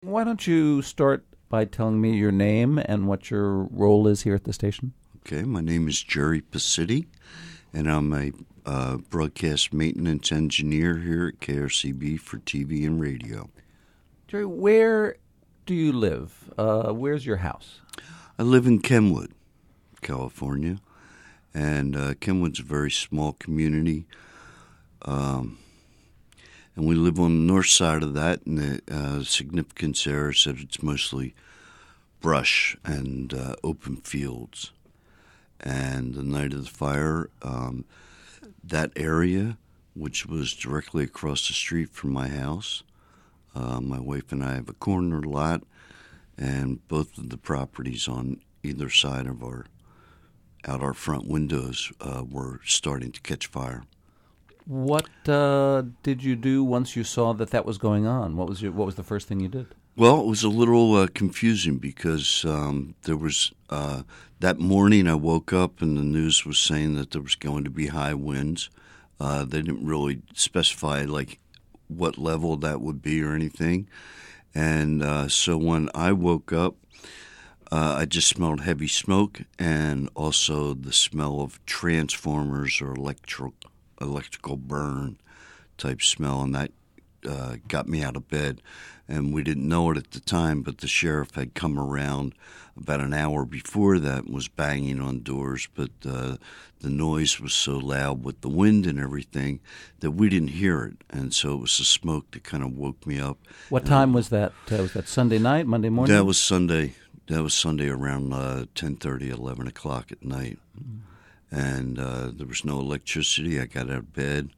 Why don't you start by telling me your name and what your role is here at the station? Okay, my name is Jerry Pacitti, and I'm a broadcast maintenance engineer here at KRCB for TV and radio. Jerry, where do you live? Where's your house? I live in Kenwood, California, and Kenwood's a very small community, and we live on the north side of that, and the significance there is that it's mostly brush and open fields. And the night of the fire, that area, which was directly across the street from my house, my wife and I have a corner lot, and both of the properties on either side of our front windows were starting to catch fire. What did you do once you saw that was going on? What was the first thing you did? Well, it was a little confusing because there was that morning I woke up and the news was saying that there was going to be high winds. They didn't really specify like what level that would be or anything. And so when I woke up, I just smelled heavy smoke and also the smell of transformers or electrical burn type smell, and that got me out of bed. And we didn't know it at the time, but the sheriff had come around about an hour before that and was banging on doors, but the noise was so loud with the wind and everything that we didn't hear it, and so it was the smoke that kind of woke me up. What time was that? Was that Sunday night, Monday morning? That was Sunday. That was Sunday around 10:30, 11 o'clock at night. And there was no electricity. I got out of bed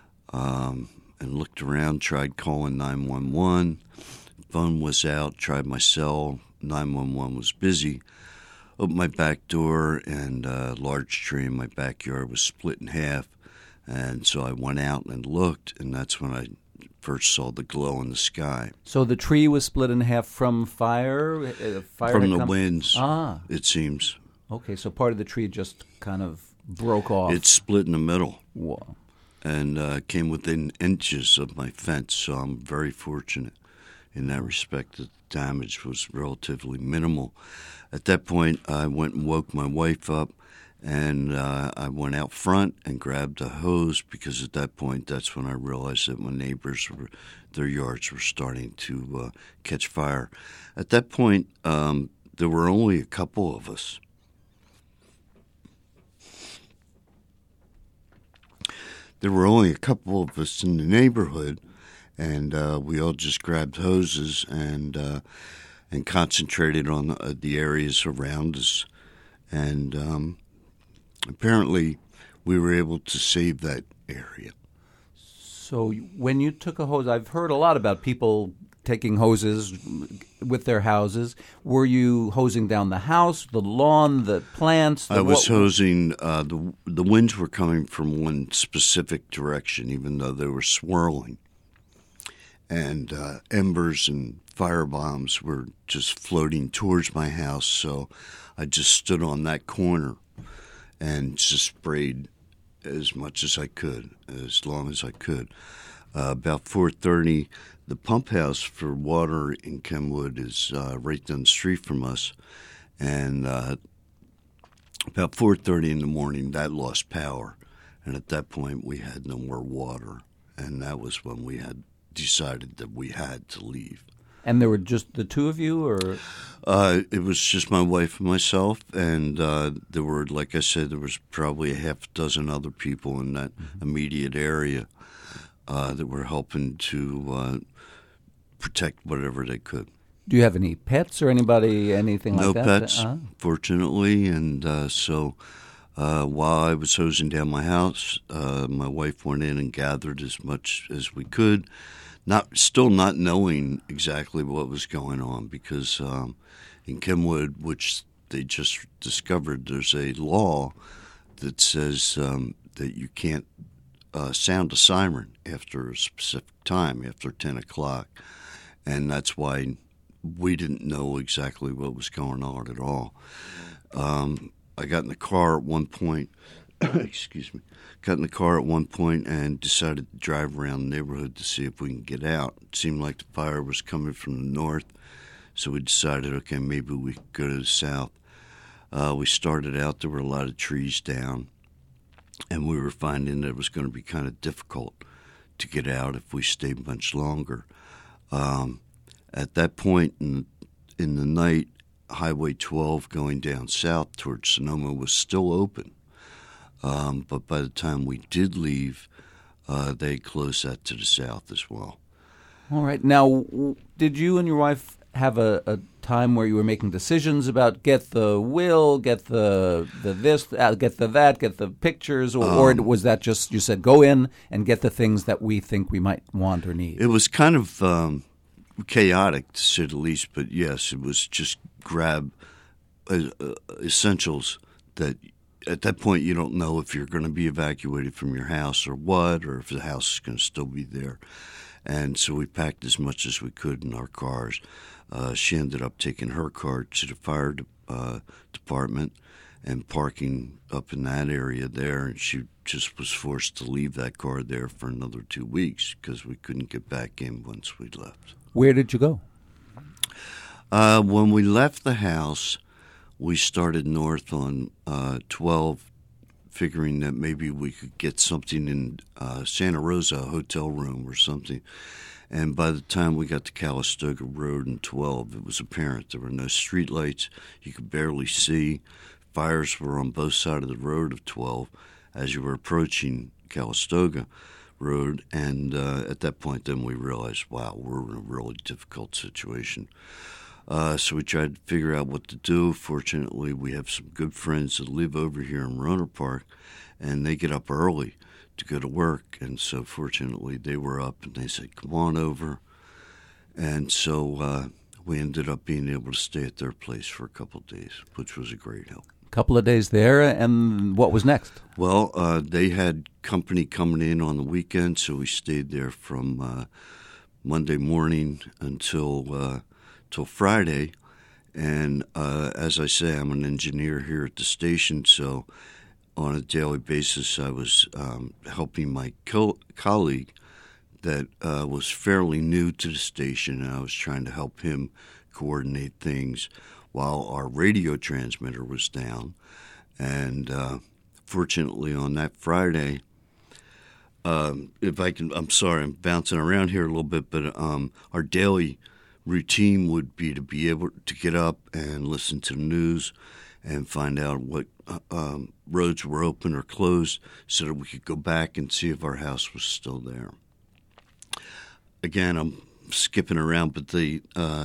and looked around, tried calling 911. Phone was out, tried my cell. 911 was busy. Opened my back door, and a large tree in my backyard was split in half. And so I went out and looked, and that's when I first saw the glow in the sky. So the tree was split in half from fire? From the winds, it seems. Okay, so part of the tree just kind of broke off. It split in the middle. Whoa. And came within inches of my fence, so I'm very fortunate in that respect that the damage was relatively minimal. At that point, I went and woke my wife up, and I went out front and grabbed a hose because at that point, that's when I realized that my neighbors, their yards were starting to catch fire. At that point, there were only a couple of us. There were only a couple of us in the neighborhood, and we all just grabbed hoses and concentrated on the areas around us. And apparently, we were able to save that area. So when you took a hose, I've heard a lot about people taking hoses with their houses. Were you hosing down the house, the lawn, the plants? I was hosing. The winds were coming from one specific direction, even though they were swirling. And embers and fire bombs were just floating towards my house, so I just stood on that corner and just sprayed as much as I could, as long as I could. About 4:30, the pump house for water in Kenwood is right down the street from us, and about 4:30 in the morning, that lost power, and at that point, we had no more water, and that was when we had decided that we had to leave. And there were just the two of you, or? It was just my wife and myself, and there were, like I said, there was probably a half dozen other people in that immediate area that were helping to protect whatever they could. Do you have any pets or anything like that? No pets, fortunately, and so while I was hosing down my house, my wife went in and gathered as much as we could, still not knowing exactly what was going on, because in Kenwood, which they just discovered, there's a law that says that you can't sound a siren after a specific time, after 10 o'clock. And that's why we didn't know exactly what was going on at all. I got in the car at one point excuse me, got in the car at one point and decided to drive around the neighborhood to see if we can get out. It seemed like the fire was coming from the north, so we decided, okay, maybe we could go to the south. We started out, there were a lot of trees down, and we were finding that it was going to be kind of difficult to get out if we stayed much longer. At that point in the night, Highway 12 going down south towards Sonoma was still open. But by the time we did leave, they closed that to the south as well. All right. Now, did you and your wife have a time where you were making decisions about get the will, get the this, get the that, get the pictures, or was that just you said go in and get the things that we think we might want or need? It was kind of chaotic, to say the least, but yes, it was just grab essentials that at that point you don't know if you're going to be evacuated from your house or what, or if the house is going to still be there. And so we packed as much as we could in our cars. She ended up taking her car to the fire department and parking up in that area there, and she just was forced to leave that car there for another 2 weeks because we couldn't get back in once we left. Where did you go? When we left the house, we started north on 12, figuring that maybe we could get something in Santa Rosa, a hotel room or something. And by the time we got to Calistoga Road and 12, it was apparent there were no streetlights. You could barely see. Fires were on both sides of the road of 12 as you were approaching Calistoga Road. And at that point, then we realized, wow, we're in a really difficult situation. So we tried to figure out what to do. Fortunately, we have some good friends that live over here in Rohnert Park, and they get up early to go to work. And so fortunately, they were up, and they said, come on over. And so we ended up being able to stay at their place for a couple of days, which was a great help. Couple of days there, and what was next? Well, they had company coming in on the weekend, so we stayed there from Monday morning until Friday. And as I say, I'm an engineer here at the station, so on a daily basis I was helping my colleague that was fairly new to the station, and I was trying to help him coordinate things while our radio transmitter was down. And fortunately on that Friday, I'm sorry, I'm bouncing around here a little bit, but our daily routine would be to be able to get up and listen to the news and find out what roads were open or closed so that we could go back and see if our house was still there. Again, I'm skipping around, but the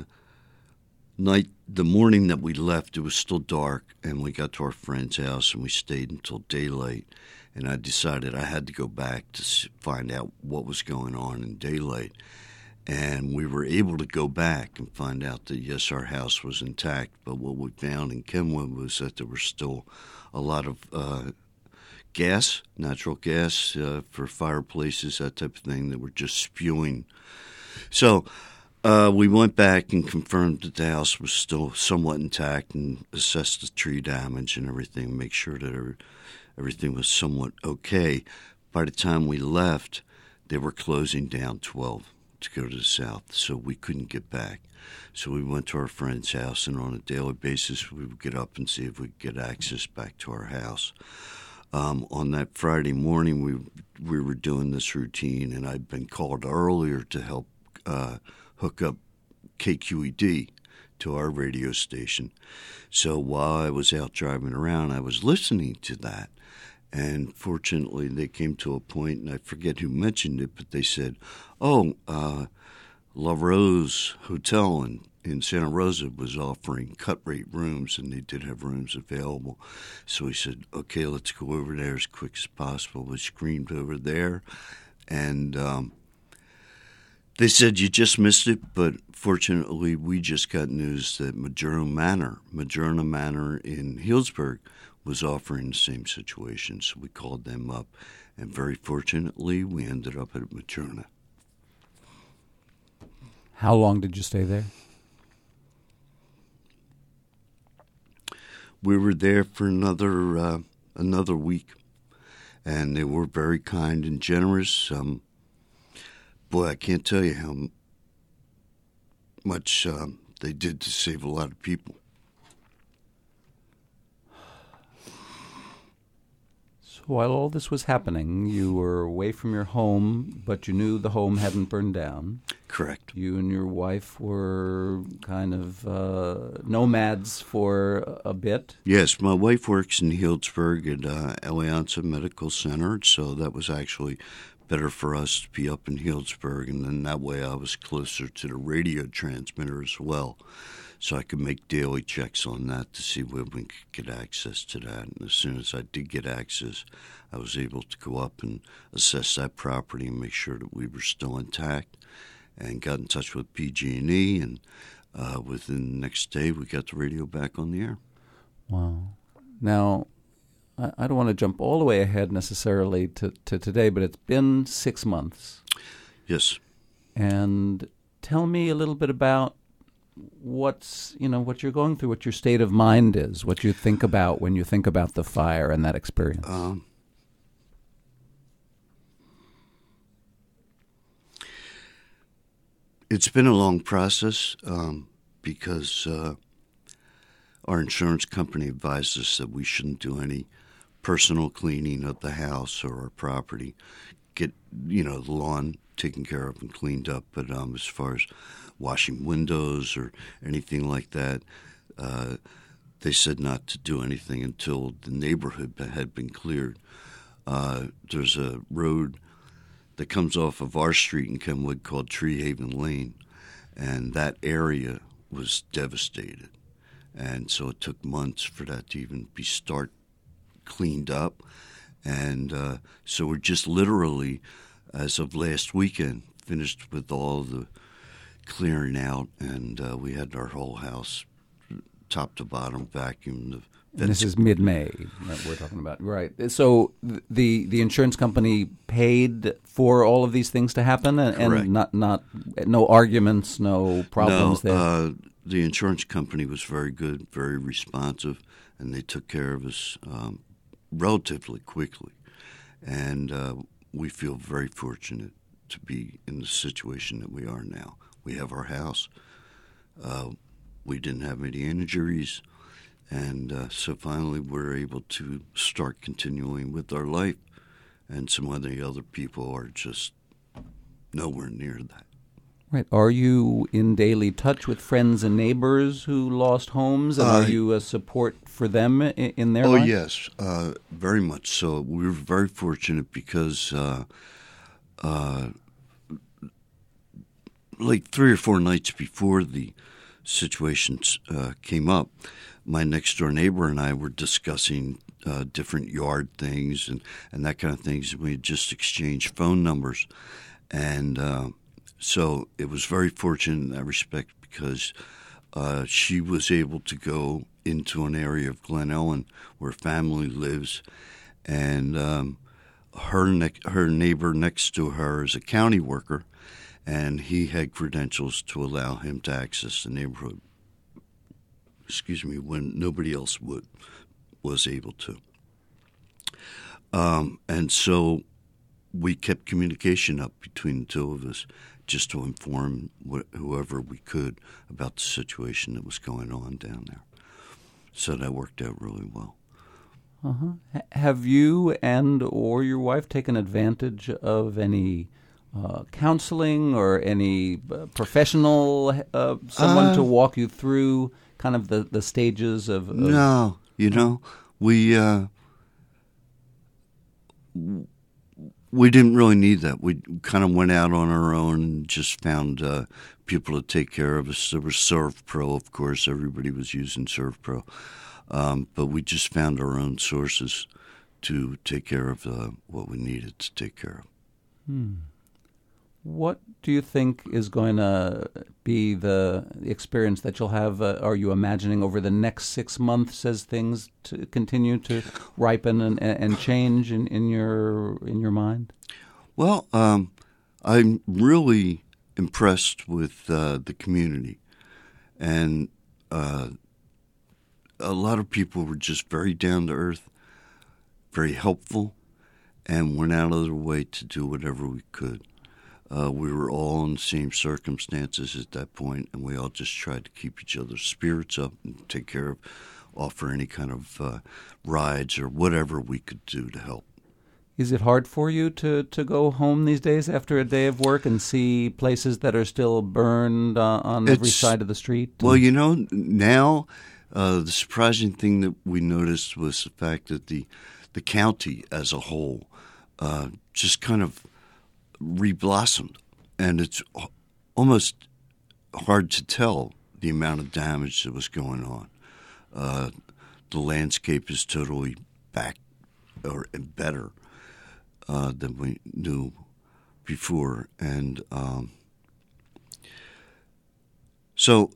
morning that we left, it was still dark, and we got to our friend's house and we stayed until daylight. And I decided I had to go back to find out what was going on in daylight. And we were able to go back and find out that, yes, our house was intact, but what we found in Kenwood was that there was still a lot of natural gas for fireplaces, that type of thing, that were just spewing. So we went back and confirmed that the house was still somewhat intact and assessed the tree damage and everything, make sure that everything was somewhat okay. By the time we left, they were closing down 12 to go to the south, so we couldn't get back. So we went to our friend's house, and on a daily basis, we would get up and see if we could get access back to our house. On that Friday morning, we were doing this routine, and I'd been called earlier to help hook up KQED to our radio station. So while I was out driving around, I was listening to that. And fortunately, they came to a point, and I forget who mentioned it, but they said, La Rose Hotel in Santa Rosa was offering cut-rate rooms, and they did have rooms available. So we said, okay, let's go over there as quick as possible. We screamed over there, and they said, you just missed it, but fortunately, we just got news that Madrona Manor in Healdsburg, was offering the same situation, so we called them up, and very fortunately, we ended up at Madrona. How long did you stay there? We were there for another week. and they were very kind and generous. Boy, I can't tell you how much they did to save a lot of people. So while all this was happening, you were away from your home, but you knew the home hadn't burned down. Correct. You and your wife were kind of nomads for a bit. Yes, my wife works in Healdsburg at Alianza Medical Center, so that was actually better for us to be up in Healdsburg, and then that way I was closer to the radio transmitter as well, so I could make daily checks on that to see when we could get access to that. And as soon as I did get access, I was able to go up and assess that property and make sure that we were still intact, and got in touch with PG&E, and within the next day we got the radio back on the air. Wow. Now, I don't want to jump all the way ahead necessarily to today, but it's been 6 months. Yes. And tell me a little bit about what you're going through, what your state of mind is, what you think about when you think about the fire and that experience. It's been a long process because our insurance company advised us that we shouldn't do any personal cleaning of the house or our property. Get, the lawn taken care of and cleaned up, but as far as washing windows or anything like that, they said not to do anything until the neighborhood had been cleared. There's a road that comes off of our street in Kenwood called Tree Haven Lane, and that area was devastated. And so it took months for that to even be cleaned up. And so we're just literally, as of last weekend, finished with all the clearing out, and we had our whole house, top to bottom, vacuumed. And this is mid-May that we're talking about, right? So the insurance company paid for all of these things to happen, and not no arguments, no problems there. The insurance company was very good, very responsive, and they took care of us relatively quickly. And we feel very fortunate to be in the situation that we are now. We have our house. We didn't have any injuries. And so finally we're able to start continuing with our life. And some of the other people are just nowhere near that. Right. Are you in daily touch with friends and neighbors who lost homes? And are you a support for them in their life? Oh, yes, very much so. We were very fortunate because like 3 or 4 nights before the situation came up, my next-door neighbor and I were discussing different yard things and that kind of things. We had just exchanged phone numbers. And so it was very fortunate in that respect because she was able to go into an area of Glen Ellen where family lives, and her neighbor next to her is a county worker, and he had credentials to allow him to access the neighborhood. When nobody else was able to. And so we kept communication up between the two of us just to inform whoever we could about the situation that was going on down there. So that worked out really well. Uh-huh. Have you and or your wife taken advantage of any counseling or any professional, someone to walk you through kind of the stages of... No, we didn't really need that. We kind of went out on our own and just found people to take care of us. There was ServPro, of course. Everybody was using ServPro. But we just found our own sources to take care of what we needed to take care of. What do you think is going to be the experience that you'll have, are you imagining, over the next 6 months as things to continue to ripen and change in your mind? Well, I'm really impressed with the community. And a lot of people were just very down to earth, very helpful, and went out of their way to do whatever we could. We were all in the same circumstances at that point, and we all just tried to keep each other's spirits up and take care of, offer any kind of rides or whatever we could do to help. Is it hard for you to go home these days after a day of work and see places that are still burned on every side of the street? Well, you know, now the surprising thing that we noticed was the fact that the county as a whole just kind of reblossomed, and it's almost hard to tell the amount of damage that was going on. The landscape is totally back or better than we knew before, and so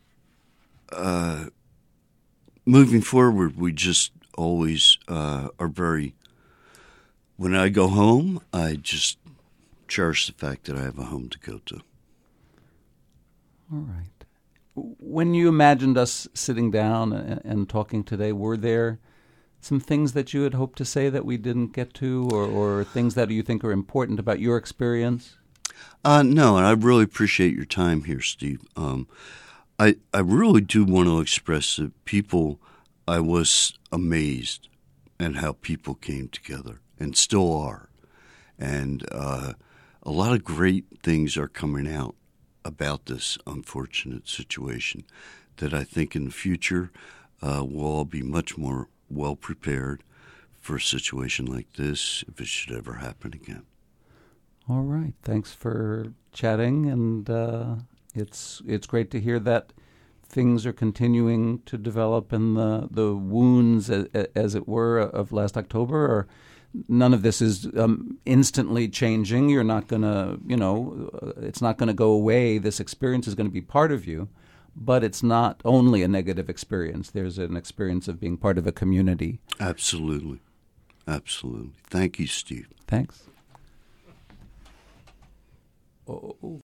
moving forward, we just always are very. When I go home, I just cherish the fact that I have a home to go to. All right. When you imagined us sitting down and talking today, were there some things that you had hoped to say that we didn't get to, or things that you think are important about your experience? No, and I really appreciate your time here, Steve. I really do want to express that I was amazed at how people came together and still are. And a lot of great things are coming out about this unfortunate situation that I think in the future we'll all be much more well prepared for a situation like this if it should ever happen again. All right. Thanks for chatting, and it's great to hear that things are continuing to develop, and the wounds, as it were, of last October are. None of this is instantly changing. You're not going to, it's not going to go away. This experience is going to be part of you, but it's not only a negative experience. There's an experience of being part of a community. Absolutely. Absolutely. Thank you, Steve. Thanks. Oh.